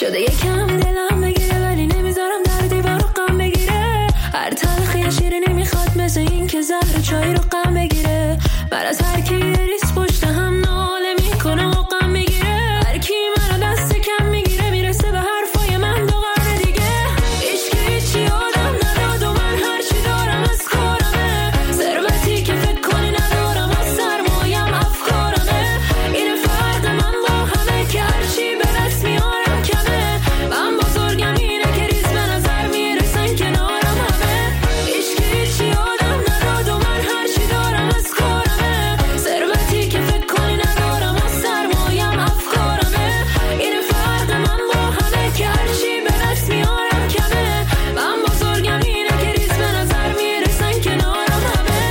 شده یکم دلم بگیره ولی نمیذارم در دیوار غم بگیره. هر تلخی شیرینی میخواد مثل این که زهر چای رو غم بگیره. من از هر کی ریس پشت هم ناله میکنه و غم میگیره. هر کی منو دست کم میگیره میرسه به حرفای من 2 قرن دیگه. عشق هیچی آدم نداد و من هر چی دارم از کارمه. ثروتی که فکر کنی ندارم از سرمایم افکارمه. این فرق من با همه که هر چی به دست میارم کمه. من بزرگم اینه که ریز به نظر میرسن کنارم همه. عشق هیچی آدم نداد و من هر چی دارم از کارمه. ثروتی که فکر کنی ندارم از سرمایم افکارمه. این فرق من با همه که هر چی به دست میارم کمه. من بزرگم اینه که ریز به نظر میرسن کنارم همه.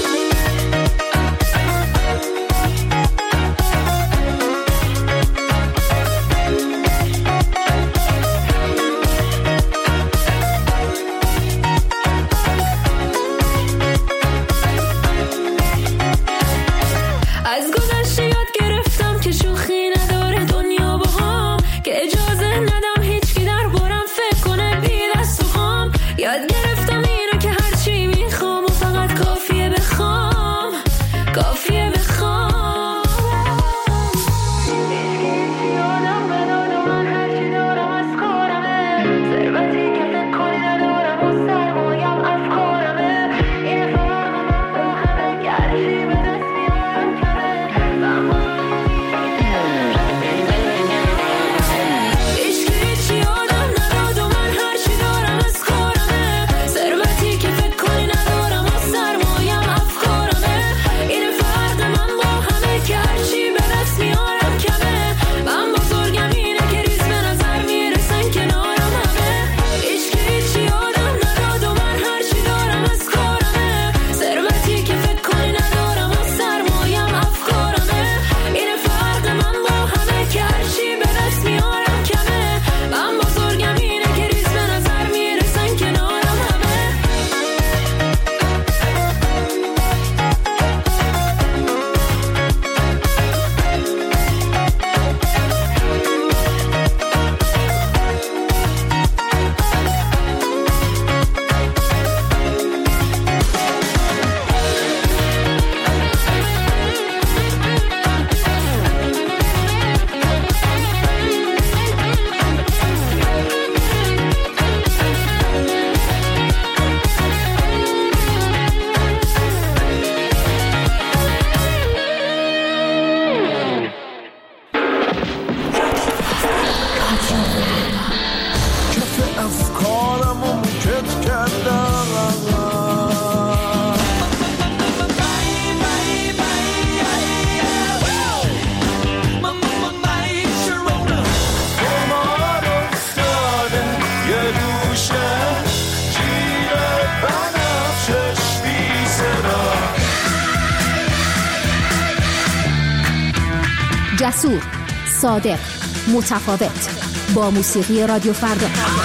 از گذشته یاد گرفتم که شوخی نداره دنیا باهام. که اجازه ندم هیچکی در برم فکر کنه بی دست و خام. یاد گرفتم اینو که هرچی میخوام و فقط کافیه بخوام. کافیه بخوام. هیچکی آدم نداد و من هرچی دارم از کارمه. ثروتی که فکر کنی ندارم و سرمایم افکارمه. این فرق من با همه که هرچی به دست میارم کمه. من عشق هیچی آدم نداد و من هرچی دارم از کارمه. ثروتی که فکر کنی ندارم و سرمایم افکارمه. این فرق من با همه که هرچی به دست میارم کمه. من بزرگم اینه که ریز به نظر میرسن کنارم همه. عشق هیچی آدم نداد و من هرچی دارم از کارمه. ثروتی که فکر کنی ندارم و سرمایم افکارمه. این فرق من با همه که هرچی به دست میارم کمه. من بزرگم اینه که ریز به نظر میرسن کنارم همه. کف افکارم رو موکت کردم. قمار افتاده یه دوشه جیر بنفشش بی صدا. جسور، صادق، متفاوت. با موسیقی رادیو فردا.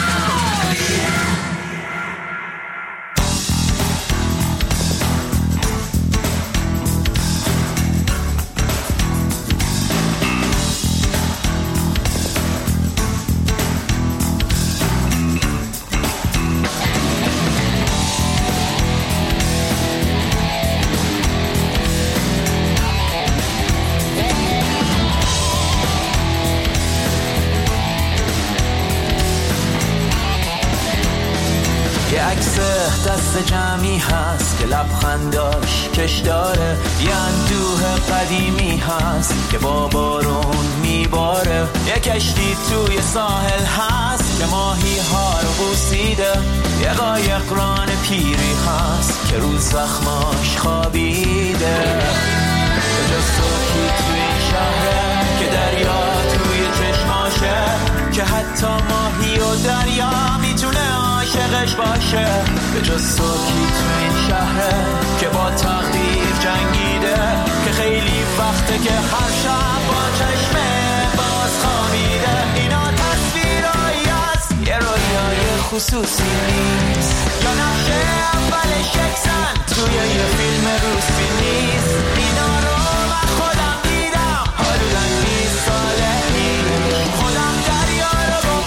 یه عکس دست جمعی هست که لبخنداش کش داره. یه اندوه قدیمی هست که با بارون میباره. یه کشتی توی ساحل هست که ماهی ها رو بوسیده. یه قایق ران پیری هست که رو زخماش خوابیده. به جز صبحی توی این شهره که دریا توی چشماشه. که حتی ماهی و دریا میتونه عاشقش باشه. به جز صبحی تو این شهره که با تقدیر جنگیده. که خیلی وقته که هر شب با چشم باز خوابیده. اینا تصویرایی هست یه رویای خصوصی نیست. یا نقشه اولش یکسن توی یه فیلم روسی نیست. اینا رو من خودم دیدم حدوداً 20 ساله پیش. خودم دریا رو با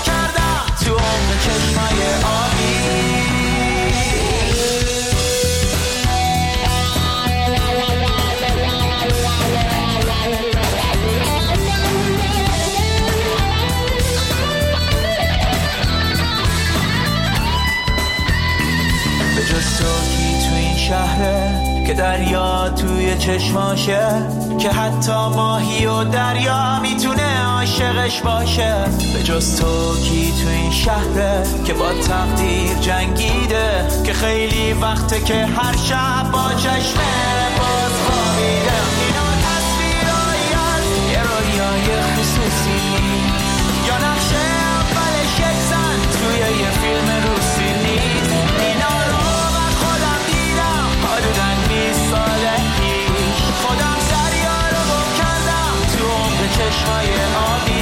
دریا توی چشماشه، که حتی ماهی و دریا میتونه عاشقش باشه. به جز تو کی تو این شهره که با تقدیر جنگیده، که خیلی وقته که هر شب با چشمه باز خوابیده. اینا تصویرهایی از یه رویای خصوصی، یا نقشه اولش یک زن توی یه فیلم روسی نیست. اینا رو من خودم دیدم حدوداً 20 سال پیش. خودم دریا رو گم کردم تو عمق چشمای آبی.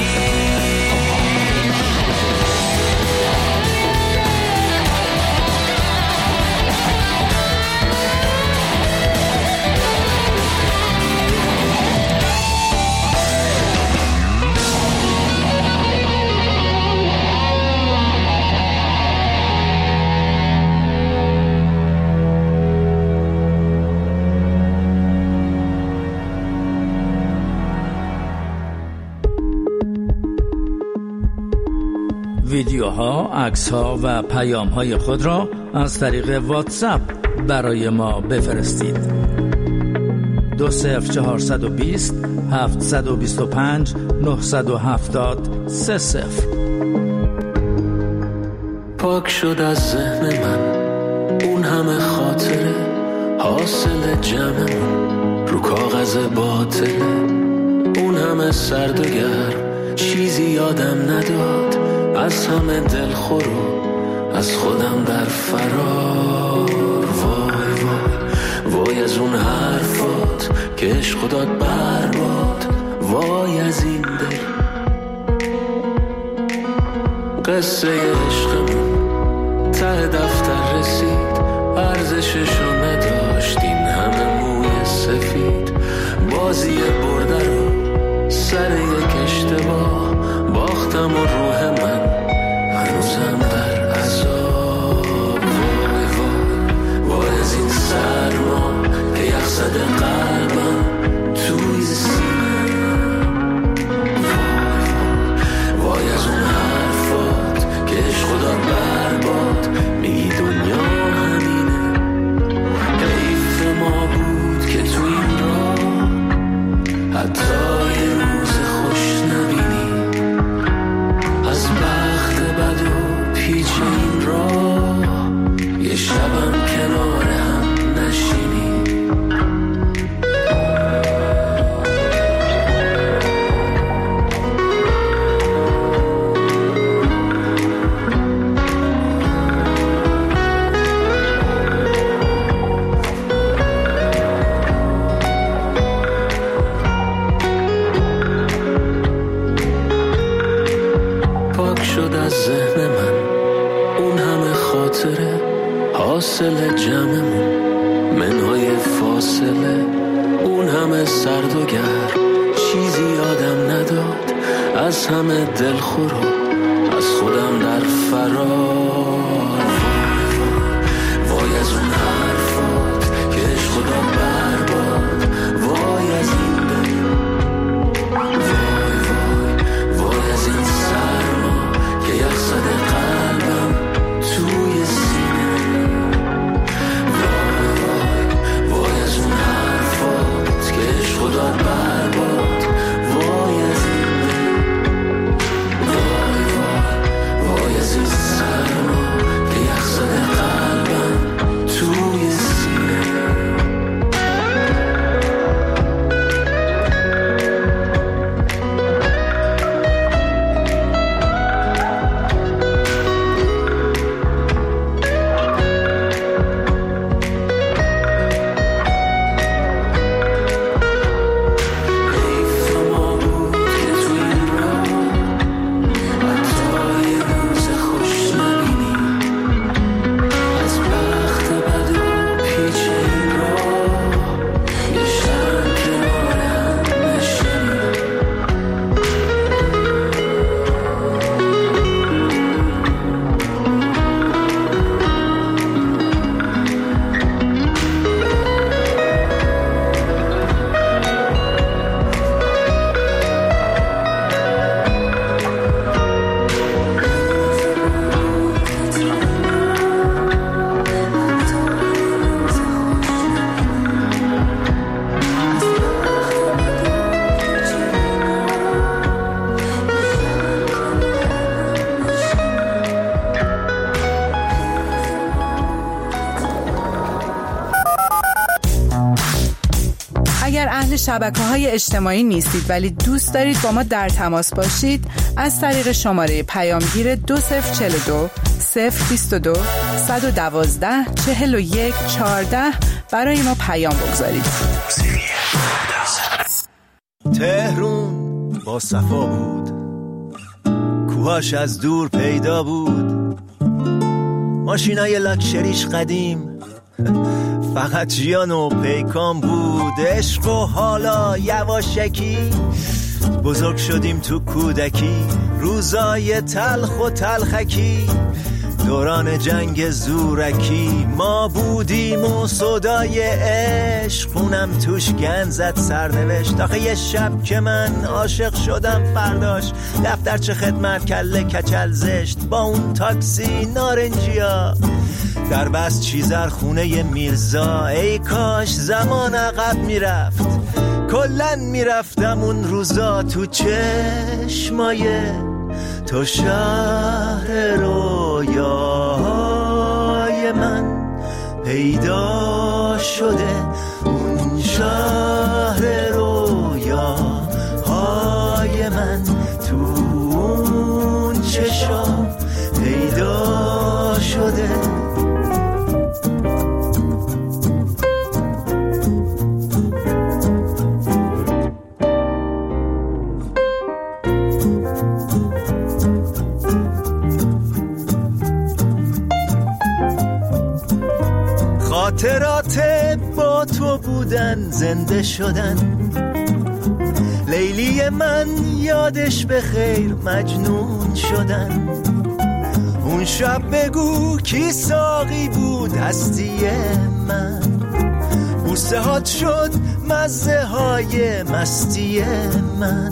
ویدیوها، عکس‌ها و پیام‌های خود را از طریق واتساپ برای ما بفرستید. 20420 725 970 30. پاک شد از ذهن من اون همه خاطره، حاصل جمعمون رو کاغذ باطله. اون همه سرد و گرم چیزی یادم نداد، از همه دلخور و از خودم در فرار. وای وای وای از اون حرفات که عشق داد برباد. وای از این دل قصه عشقمون ته دفتر رسید، ارزششو نداشت این همه موی سفید. بازی برده رو سر یک اشتباه باختم و روح من هنوزم در عذاب. وای وای وای از این سرما که یخزده قلبم توی سینه. وای وای وای از اون حرفات که عشق داد برباد. میگی دنیا همینه، حیف ما بود که تو این راه حتی یه روز خوش نبینی. از بخت بد و پیچ این راه یه شبم کنار هم نشینی. ذهن من اون همه خاطره، حاصل جمعمون منهای فاصله. اون همه سرد و گرم چیزی یادم نداد، از همه دلخور و از خودم در فرار. وای از اون حرفات که عشق داد برباد. وای از این دل، وای وای وای از این سرما که یخزده قلبم توی سینه. وای وای وای از اون حرفات که عشق داد برباد. وای از این دل، وای وای وای از این سرما که یخزده قلبم توی سینه. شبکه‌های اجتماعی نیستید ولی دوست دارید با ما در تماس باشید، از طریق شماره پیامگیر 2042 022 112 41 14 برای ما پیام بگذارید. تهرون با صفا بود، کوهاش از دور پیدا بود، ماشینای لاکچریش قدیم، فقط جیان و پیکان بود. عشق و حالا یواشکی بزرگ شدیم تو کودکی، روزای تلخ و تلخکی، دوران جنگ زورکی. ما بودیم و صدای عشق خونم توش گند زد سرنوشت. آخه یه شب که من عاشق شدم فرداش دفترچه خدمت کله کچل زشت، با اون تاکسی نارنجیا در بست چیزر خونه میرزا. ای کاش زمان عقب میرفت، کلن میرفتم اون روزا تو چشمای تو شهر رویای من پیدا شده. اون شهر رویای من تو اون چشم پیدا شده. خاطرات با تو بودن زنده شدن، لیلی من یادش به خیر مجنون شدن. اون شب بگو کی ساقی بود هستی من، بوسه هات شد مزه های مستی من.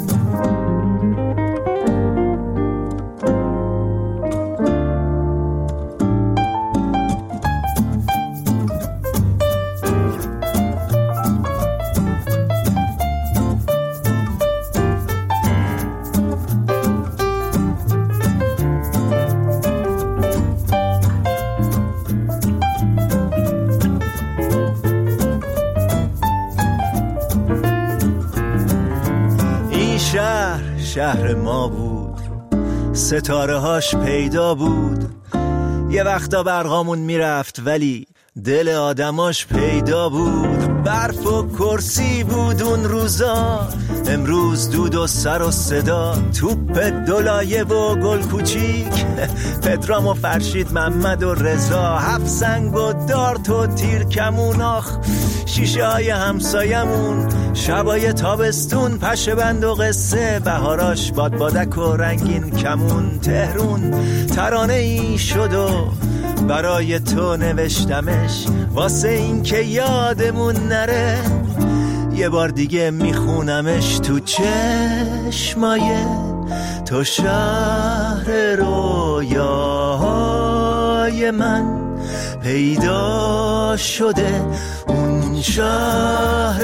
شهر ما بود، ستاره هاش پیدا بود، یه وقتا برقامون میرفت ولی دل آدماش پیدا بود. برف و کرسی بود اون روزا، امروز دود و سر و صدا. توپ دولایه و گل کوچیک، پدرام و فرشید محمد و رضا. هفت سنگ و دارت و تیر کمون، آخ شیشه های همسایمون. شبای تابستون پشه بند و قصه، بهاراش بادبادک و رنگین کمون. تهرون ترانه ای شد و برای تو نوشتمش، واسه این که یادمون نره یه بار دیگه میخونمش. تو چشمای تو شهر رویای من پیدا شده. اون شهر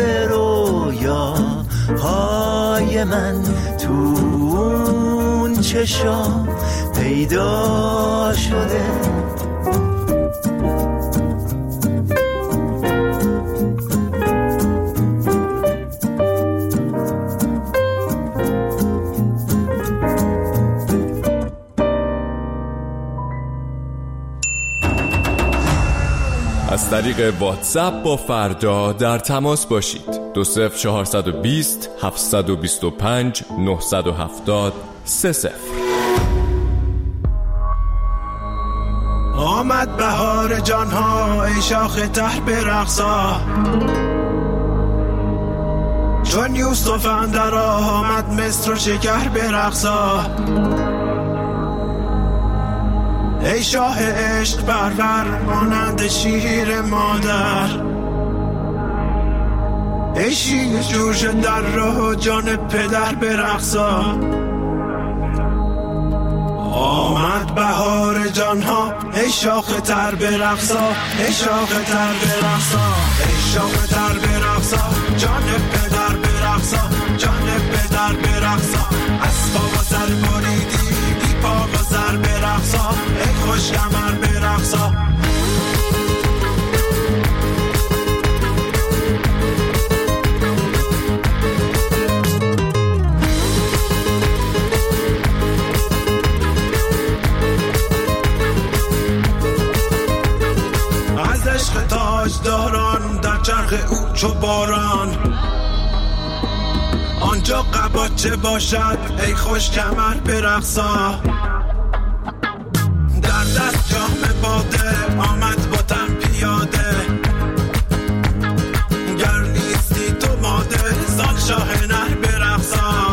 رویای من تو اون چشم پیدا شده. از طریق واتساپ با فردا در تماس باشید. 20420 725 970 30. آمد بهار جانها ای شاخ تر برقصا، چون یوسف اندر آمد مصر و شکر برقصا. ای شاه عشق پرور مانند شیر مادر، ای شیر جوش در راه جان پدر برقصا. آمد بهار جانها ای شاخ تر برقصا، ای شاخ تر برقصا، ای شاخ تر برقصا، جان پدر برقصا، جان پدر برقصا. از پا و سر بریدی بی پا و سر برقصا، ای خوش کمر برقصا. چو باران. آنجا قباچه باشد ای خوش کمر برقصا، در دست جام باده آمد با تن پیاده. گر نیستی تو ماده زال شاه نر برقصا.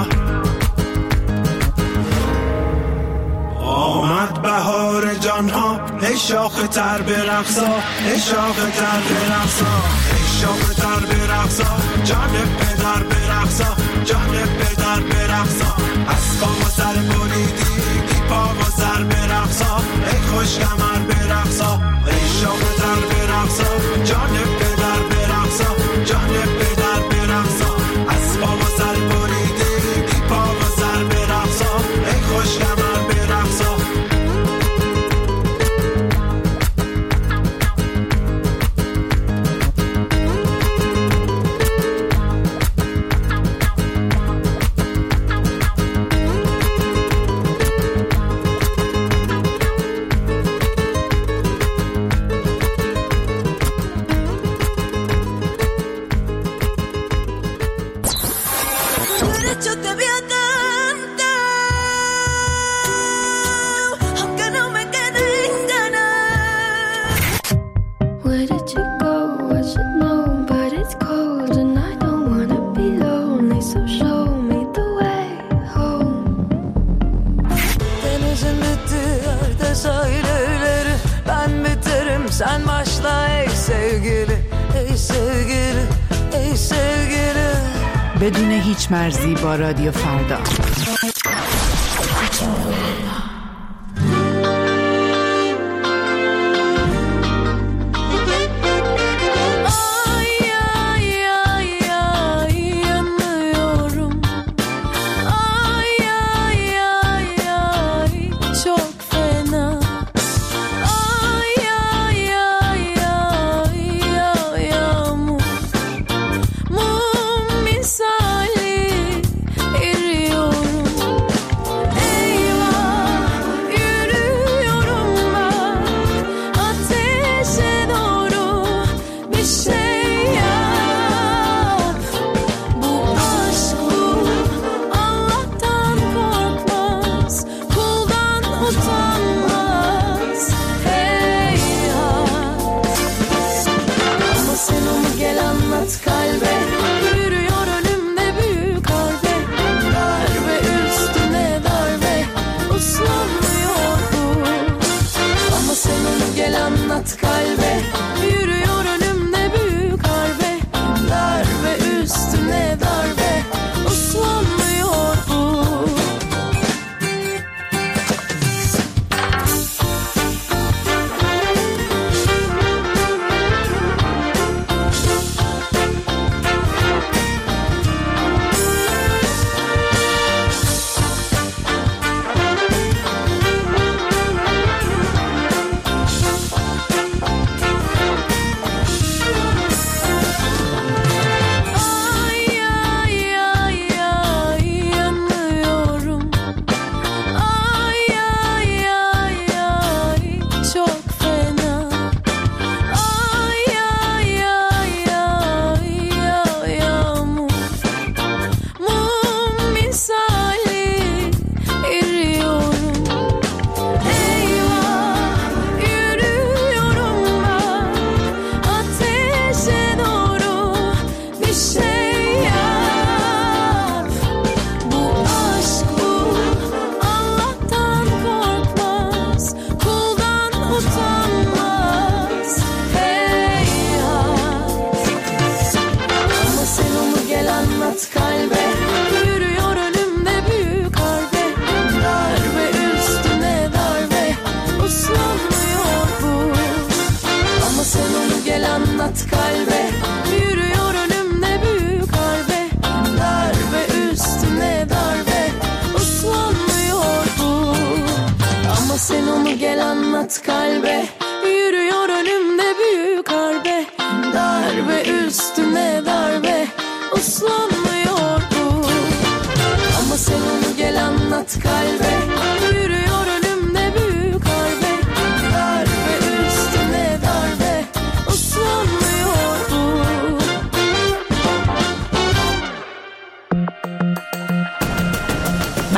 آمد بهار جانها ای شاخ تر برقصا، ای شاخ تر برقصا، ای شاخ تر برقصا، جان پدر برقصا، جان پدر برقصا. از پا و سر بریدی بی پا و سر برقصا، ای خوش کمر برقصا، ای شاخ تر برقصا، جان پدر برقصا، جان پدر برقصا. از پا و سر بریدی بی پا و سر برقصا، ای خوش کمر برقصا. Sen başla ey sevgili, ey sevgili, ey sevgili. بدون هیچ مرزی با رادیو فردا.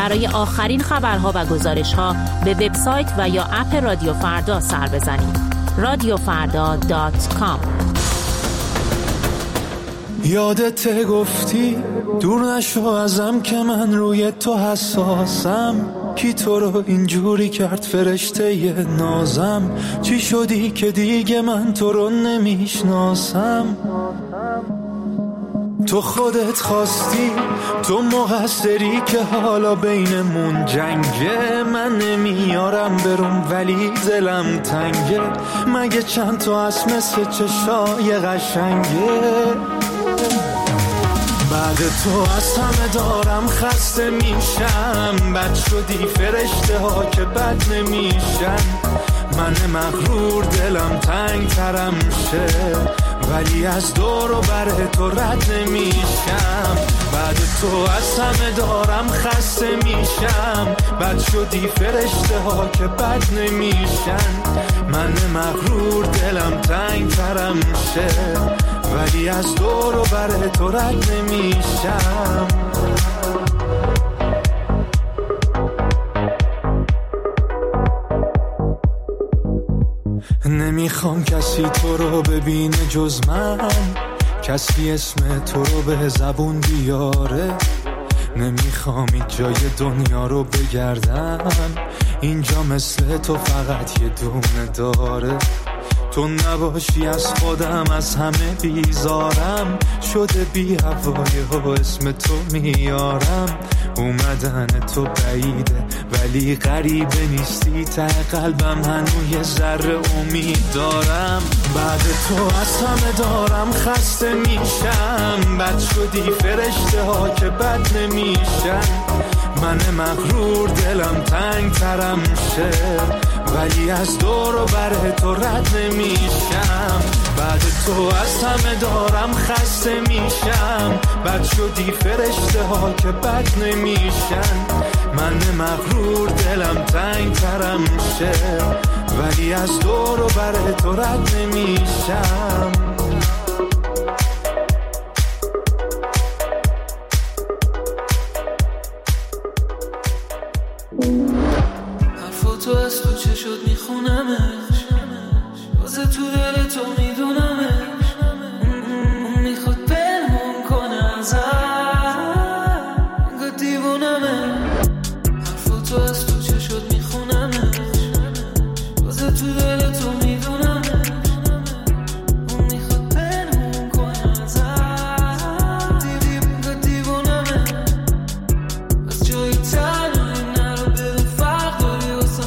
برای آخرین خبرها و گزارش‌ها به وبسایت و یا اپ رادیو فردا سر بزنید. radiofarda.com. یادت گفتی دور نشو ازم که من روی تو حساسم، کی تو رو اینجوری کرد فرشته نازم، چی شدی که دیگه من تو رو نمیشناسم، تو خودت خواستی، تو مقصری که حالا بینمون جنگه، من نمیارم برم ولی دلم تنگه، مگه چند تا از مثل چشای قشنگه، بعد تو از همه دارم خسته میشم، بد شدی فرشته ها که بد نمیشن، من مغرور دلم تنگ ترم شه، ولی از دور و بر تو رد نمیشم، بعد تو از همه دارم خسته میشم، بد شدی فرشته ها که بد نمیشن، من مغرور دلم تنگ ترم شه، ولی از دور و بر تو رد نمیشم. نمیخوام کسی تو رو ببینه جز من، کسی اسم تو رو به زبون بیاره، نمیخوام این جای دنیا رو بگردم، اینجا مثل تو فقط یه دونه داره، تو نباشی از خودم از همه بیزارم، شده بی هوای و اسم تو میارم، اومدن تو بعیده ولی غریبه نیستی، ته قلبم هنوز یه ذره امید دارم، بعد تو از همه دارم خسته میشم، بد شدی فرشته ها که بد نمیشن، من مغرور دلم تنگ ترم شه، ولی از دور و بر تو رد نمیشم، بعد تو از همه دارم خسته میشم، بد شدی فرشته ها که بد نمیشن، من مغرور دلم تنگ ترم شه، ولی از دور و بر تو رد نمیشم. تو از تو چه شد میخونمش، واسه تو دل تو میدونمش، اون میخواد پنهون کنه ازم، انگار دیوونمه، حرفا تو از تو چه شد میخونمش، واسه تو دل تو میدونمش، اون میخواد پنهون کنه ازم، انگار دیوونمه، از جایی تنهایی نرو بدون فرق داری واسه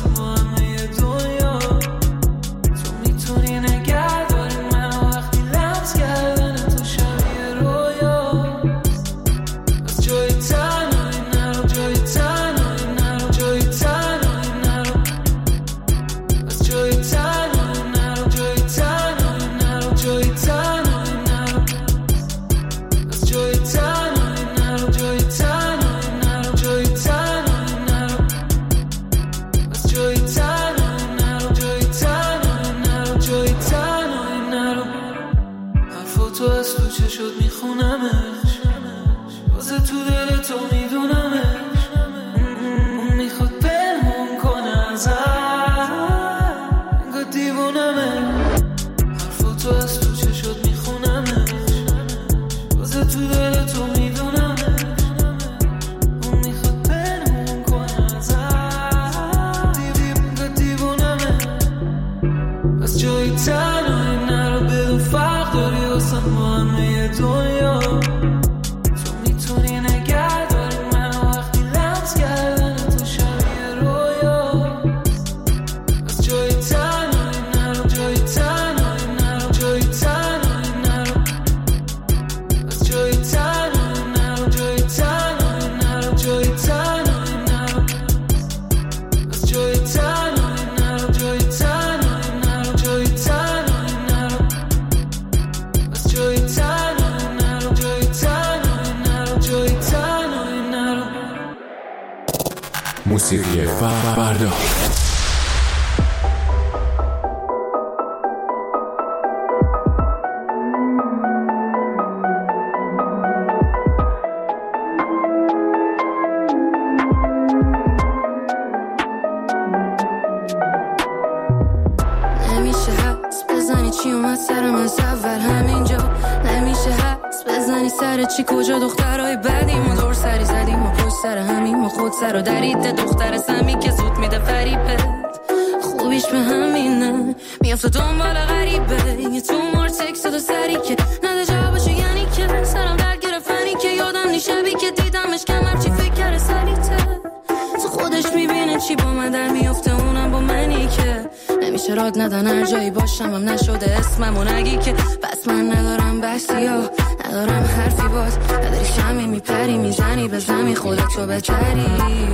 ما همه دنیا، تو میتونی نگه داری منو وقتی لمس کردن تو شبیه رویا، از جای تنهایی نرو، جای تنهایی نرو، جای تنهایی نرو، از جای تنهایی نرو، جای تنهایی نرو، جای تنهایی نرو، از جای تنهایی نرو، جای تنهایی نرو، جای تنهایی نرو، از جای تنهایی نرو، جای تنهایی نرو، جای تنهایی نرو. موسیقی فردا. چی اومد سرم از اول همینجا نمیشه حس بزنی سر چی کجا دخترای بدیم و دور سری زدیم و پشت سر همیم و خود سر و درید دختر سمی که زود میده فریبه خوبیش به همینه میافته دنبال غریبه یه تومار تکست دو سری که نده جوابشو یعنی که سرم در گرفتنی که یادم نیشبی که دیدمش کمر چی فکر کرده سریته تو خودش میبینه چی با من در میافته اونم با منی که نمیشه راد ندن هر جایی باشم هم نشده اسممو نگی که پس من ندارم بحثی ها ندارم حرفی باز نداری شمی میپری میزنی به زمین خودتو بچری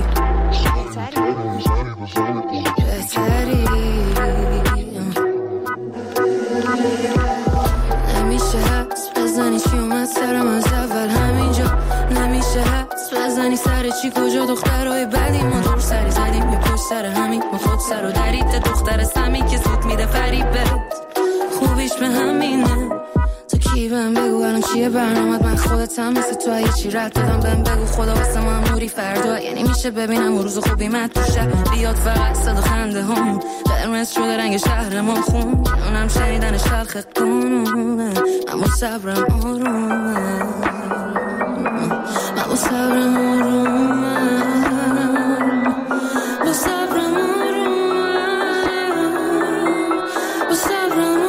نمیشه حس بزنی چی اومد سرم از اول همینجا نمیشه حس بزنی سر چی کجا دخترای بدیم ما دور سری زدیم یه پشت سر همین ما خود سر و درید دختر سمی که زود میده فریبه خوبیش به همینه تو کی بهم بگو الان چیه برنامت من خودتم مثل تو یه چی رد دادم بهم بگو خدا واسه ما موری فردا یعنی میشه ببینم و روز خوبی من تو شب بیاد فقط صدا خنده هم قرمز شده رنگ شهر ما خون اونم شنیدنش تلخ قانونه اما صبرم آرومه اما صبرم آرومه با صبرم آرومه با صبرم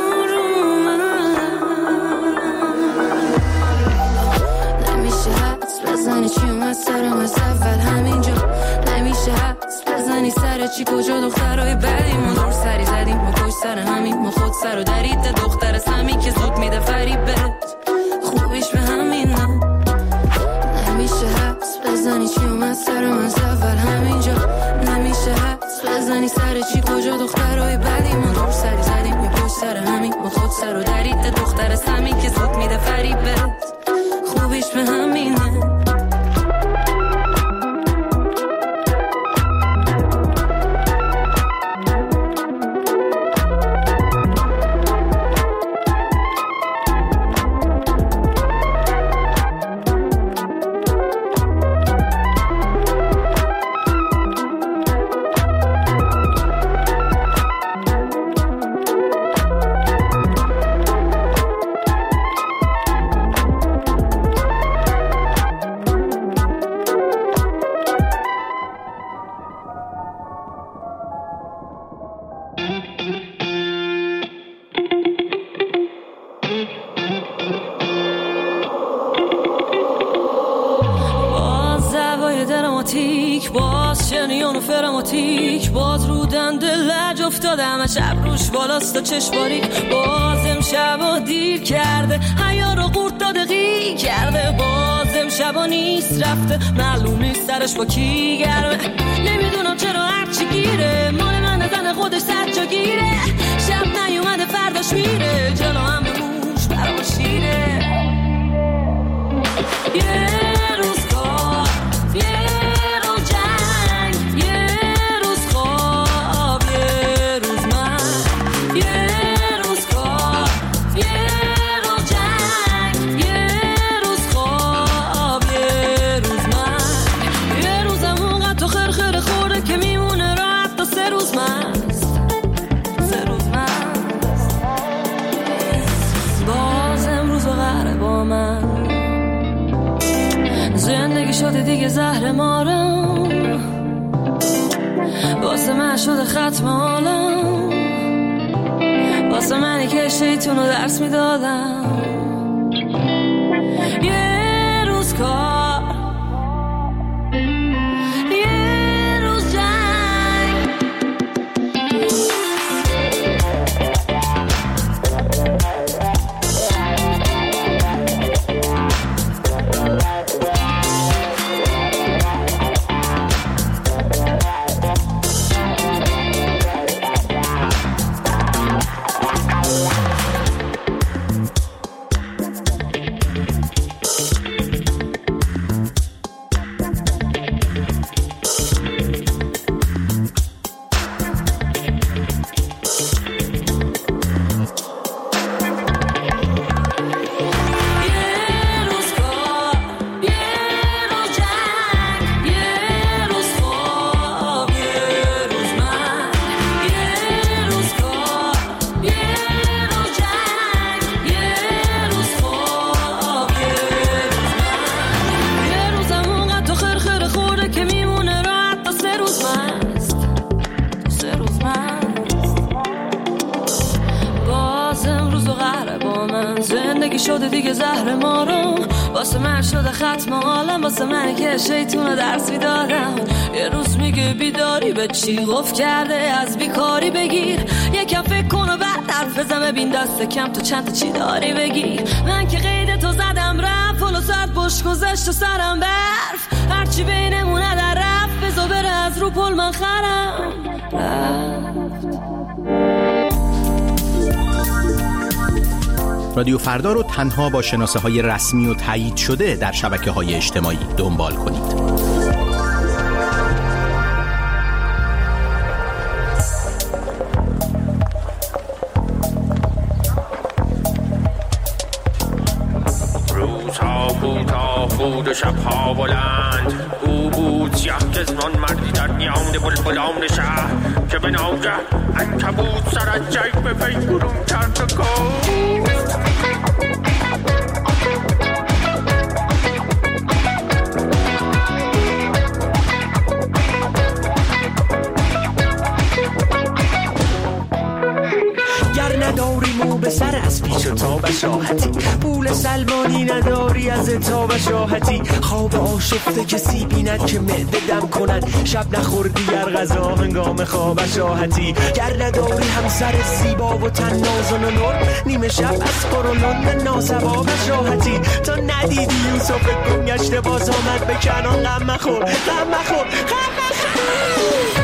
بزنی چی اومد سرم از اول همینجا نمیشه حس بزنی سر چی کجا دخترای بدیم و دور سری زدیم و پشت سر همین ما خود سر و درید دختر سمی که زود میده فریبت خوبیش به همینه نمیشه حس بزنی چی اومد سرم از اول همینجا نمیشه حس بزنی سر چی کجا دخترای بدیم و دور سری زدیم و پشت سر همین ما خود سر و درید دختر سمی که زود میده فریبت خوبیش به همینه باز شنیان و فراماتیک باز رو دنده لج افتاده همه شب روش بالاست و چشم باریک باز امشبا دیر کرده حیا رو قورت داده غی کرده باز امشبا نیست رفته معلوم نیست سرش با کی گرمه نمیدونم چرا هرچی گیره مال من زن خودش سر جا گیره شب نیومده فرداش میره جلو هم به موش برام شیره یه روز کار زندگی شده دیگه زهر مارم واسه من شده ختم عالم واسه منی که شیطونو درس میدادم یه روز کار یه روز جنگ شده دیگه زهر ما رو، واسه من شده ختم عالم، واسه من که شیطون درس میدادم. یه روز میگه بیداری به چی قف کرده، از بیکاری بگیر یکم فکر کن و بعد حرف بزن، ببین دست کم تو چند تا چی داری بگیر. من که قید تو زدم رفت، پلو ساعت بش گذاشت و سرم برف، هرچی بینمونه در رفت، بزا بره از رو پل من خرم رفت. رادیو فردا رو تنها با شناسه های رسمی و تایید شده در شبکه های اجتماعی دنبال کنید. روزها کوتاه بود و شبها بلند، او بود سیاه چشمان مردی در میان بلبلان شهر، که به ناگه عنکبوت سر از جیب پی برون کرد و گفت نداری مو به سر از پیش و تابش راحتی، پول سلمانی نداری از تابش راحتی، خواب آشفته کسی بیند که معده دم کند، شب نخوردی گر غذا هنگام خوابش راحتی، گر نداری همسر زیبا و تن ناز و نور، نیمه شب از قرولند ناسبابش راحتی، تا ندیدی یوسف گم گشته باز آمد به کنان، غم مخور غم مخور غم مخور.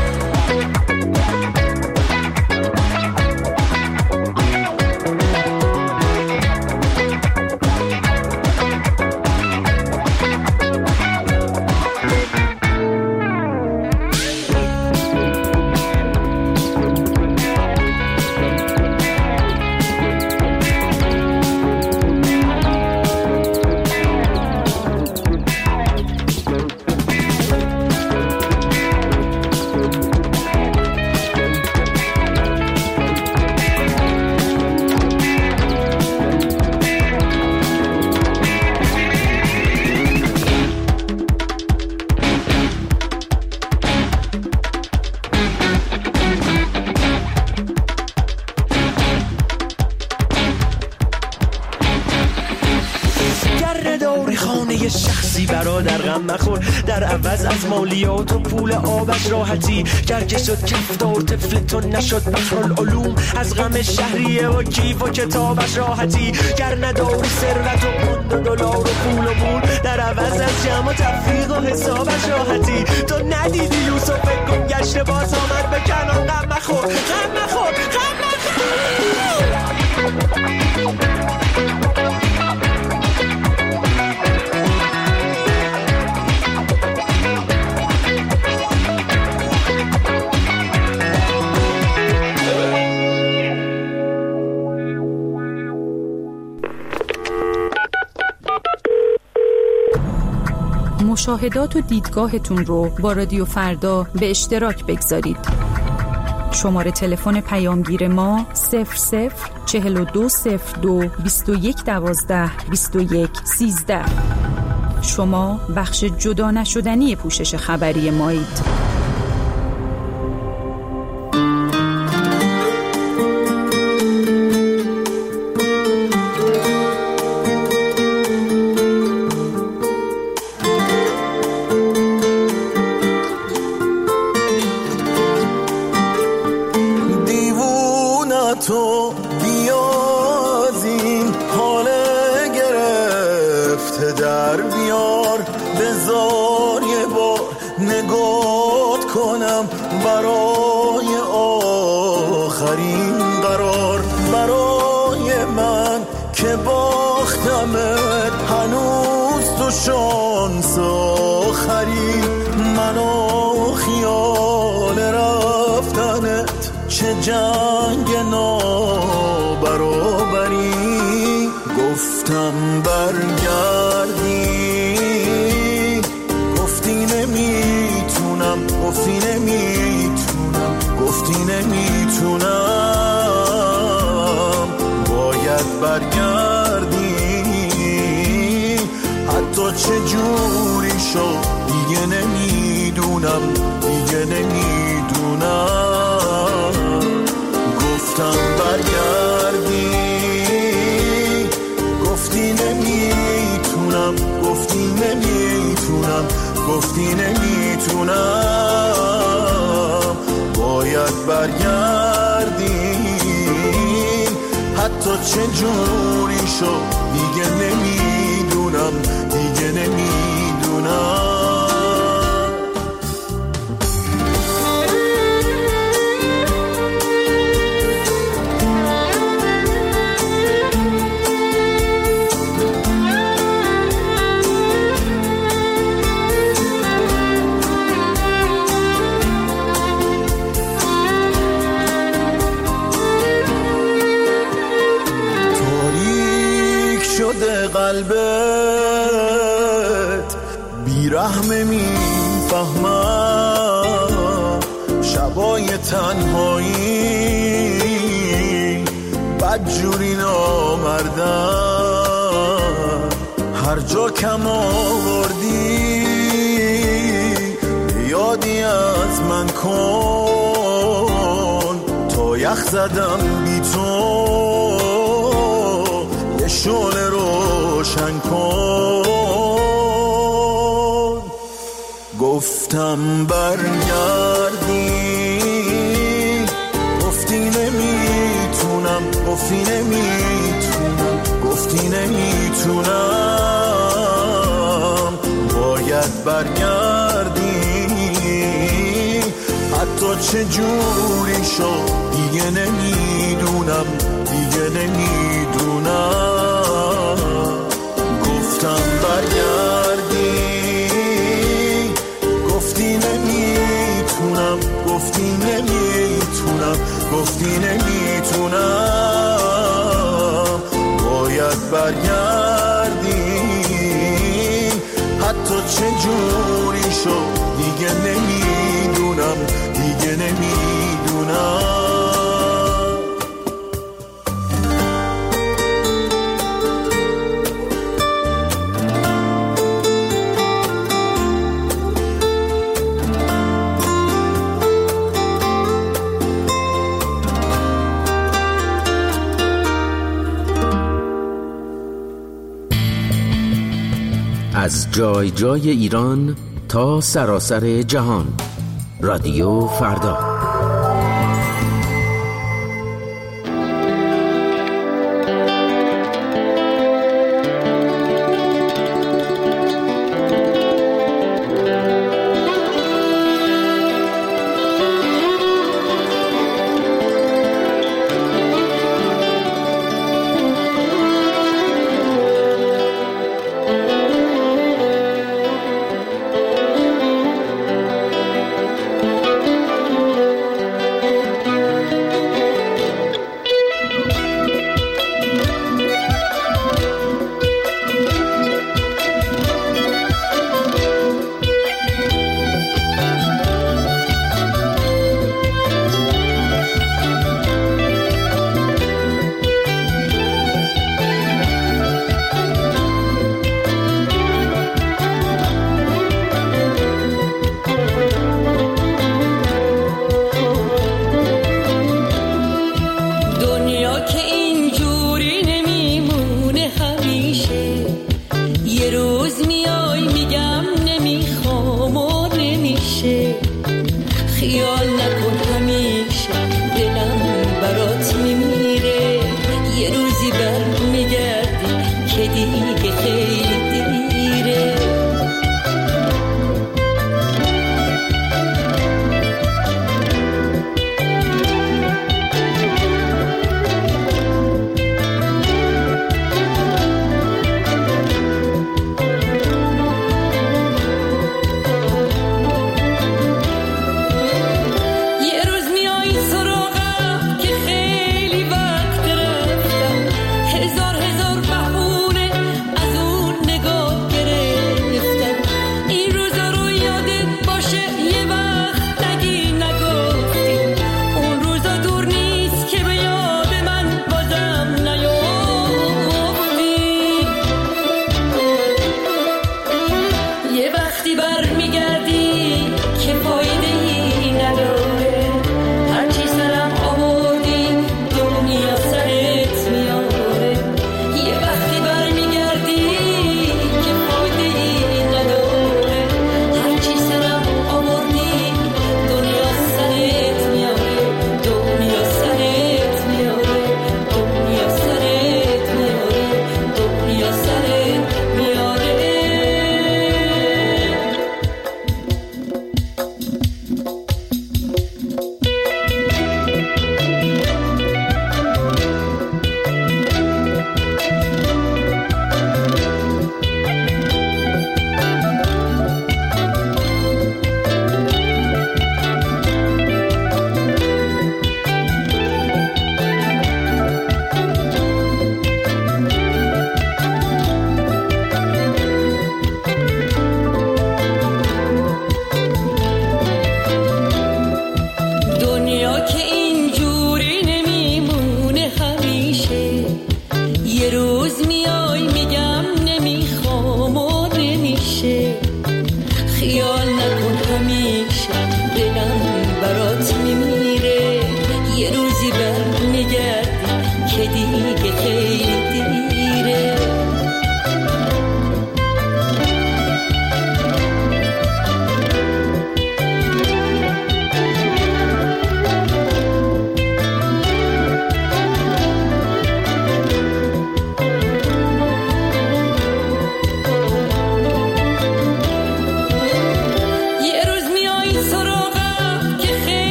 در عوض از مالیات و پول آبش راحتی، گر که شد کفتار طفلتون نشد بحرالعلوم، از غم شهریه و کیف و کتابش راحتی، گر نداری ثروت و پوند و دلار و پول و مول، در عوض از جمع و تفریق و حسابش راحتی، تو ندیدی یوسف گم گشته باز آمد به کنان، غم مخور غم مخور غم مخور. مشاهدات و دیدگاهتون رو با رادیو فردا به اشتراک بگذارید. شماره تلفن پیامگیر ما 004202 2112 2113. شما بخش جدا نشدنی پوشش خبری مایید. تو بیاز این حال گرفته در بیار، بذار یه بار نگات کنم برای آخرین قرار، برای من که باختمت هنوز تو شانس آخری، منو خیال رفتنت چه جنگ نابرابری، گفتم برگردی گفتی نمیتونم، گفتی نمیتونم، گفتی نمیتونم، باید برگردی حتی چه جوری شد دیگه نمیدونم، دیگه نمیدونم، گفتم برگردی گفتی برگردیم. حتی چه جوری شد دیگه نمیدونم، دیگه نمیدونم. قلبت بیرحمه میفهمم، شبای تنهایی بدجوری نامردم. هر جا کم آوردی یادی از من کن، تا یخ زدم بی تو یه شعله روشن کن. گفتم برگردی، گفتی نمیتونم، گفتی نمیتونم، گفتی نمیتونم. باید برگردی، حتی چه جوری شد دیگه نمیدونم، دیگه نمیدونم. گفتم برگردی، گفتی نمیتونم، گفتی نمیتونم، گفتی نمیتونم. باید برگردی، حتی چه جوری شد دیگه نمیدونم، دیگه نمیدونم. از جای جای ایران تا سراسر جهان، رادیو فردا.